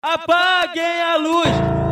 Apaguem a luz.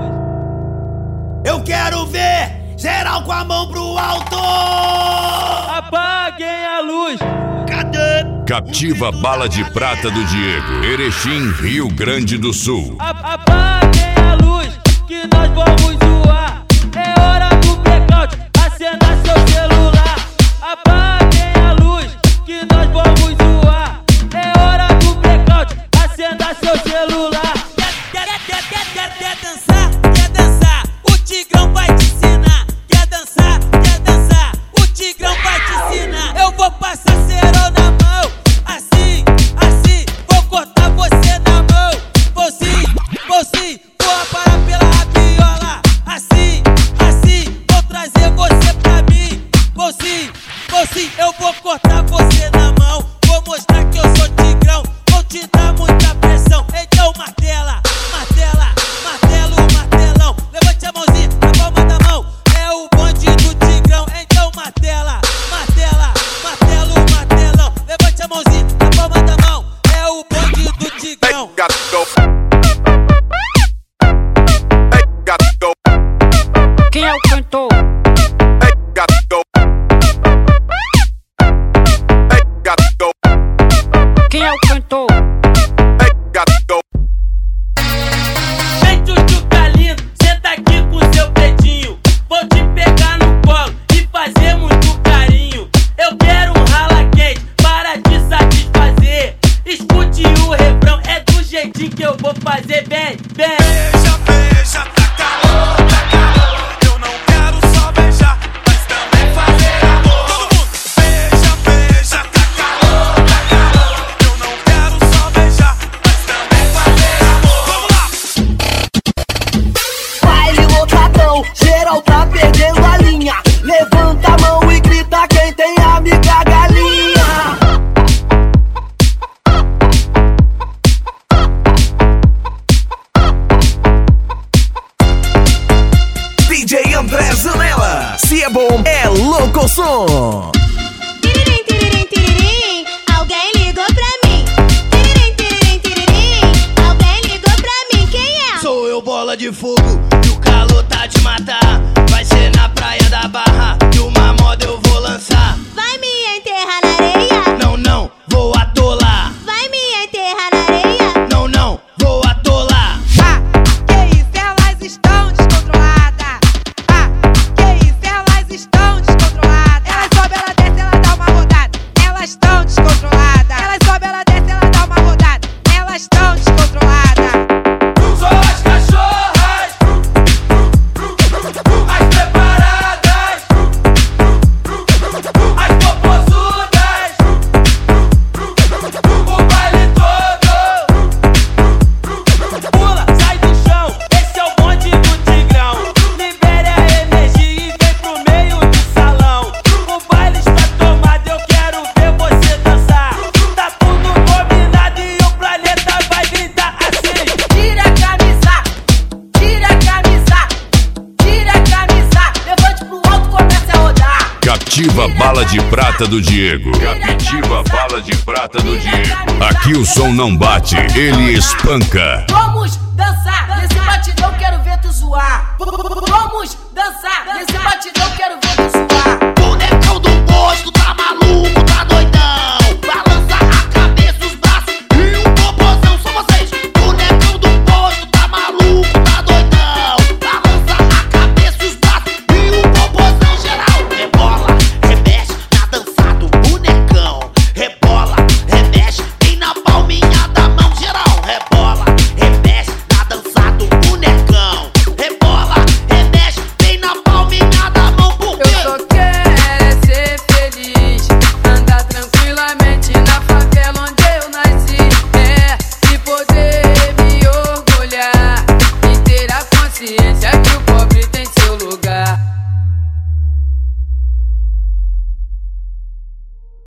Eu quero ver geral com a mão pro alto. Apaguem a luz. Cadê? Captiva Bala de Prata do Diego, Erechim, Rio Grande do Sul. Apaguem a luz, que nós vamos zoar. É hora do blackout, acenda seu celular. Apaguem a luz, que nós vamos zoar. É hora do blackout, acenda seu celular. Quer dançar? Quer dançar? O Tigrão vai te ensinar. Quer dançar? Quer dançar? O Tigrão vai te ensinar. Eu vou passar cerol na mão, assim, assim. Vou cortar você na mão, vou sim, vou aparar pela rabiola, assim, assim. Vou trazer você pra mim, vou sim, eu vou cortar você na mão. Vou mostrar que eu sou Tigrão, vou te dar muita pressão. Então martela, martela, martelo, martelão. Levante a mãozinha na palma da mão, é o bonde do Tigrão. Então martela, martela, martelo, martelão. Levante a mãozinha na palma da mão, é o bonde do Tigrão. Quem é o cantor? Quem é o cantor? Vem tchutchuca lindo, senta aqui com seu dedinho. Vou te pegar no colo e fazer muito carinho. Eu quero um rala quente para te satisfazer. Escute o refrão, é do jeitinho que eu vou fazer. Vem, vem. Beija, beija, tá calor, tá calor. Eu não quero só beijar, mas também fazer amor. Todo mundo. Beija, beija, tá calor, tá calor. Eu não quero só beijar, mas também fazer amor. Vamos lá! Baile lotadão, geral tá perdendo a linha. Levanta a mão e grita quem tem amiga galinha. DJ André Zanella, se é bom, é louco som. Tiririm, tiririm, tiririm, alguém ligou pra mim. Tiririm, tiririm, tiririm, alguém ligou pra mim. Quem é? Sou eu, bola de fogo, e o calor tá de matar. Vai ser na praia da Barra, e uma moda eu vou lançar. Vai me enterrar na areia? Não, não, vou atolar. Vai me enterrar na areia? Não, não, vou atolar. Que isso, elas estão descontroladas. Que isso, elas estão descontroladas. Ela sobe, ela desce, ela dá uma rodada. Elas estão descontroladas. Ela sobe, ela desce, ela dá uma rodada. Elas estão descontroladas. Só as cachorras, as preparadas, as popozudas, o baile todo. Pula, sai do chão, esse é o bonde do Tigrão. Libere a energia e vem pro meio do salão. O baile está tomado, eu quero ver você dançar. Tá tudo combinado e o planeta vai gritar assim. Tira a camisa, tira a camisa, tira a camisa. Levante pro alto, comece a rodar. Captiva Bala de Prata do Diego. Captiva Bala de Prata do Diego. Aqui o som não bate, ele espanca. Vamos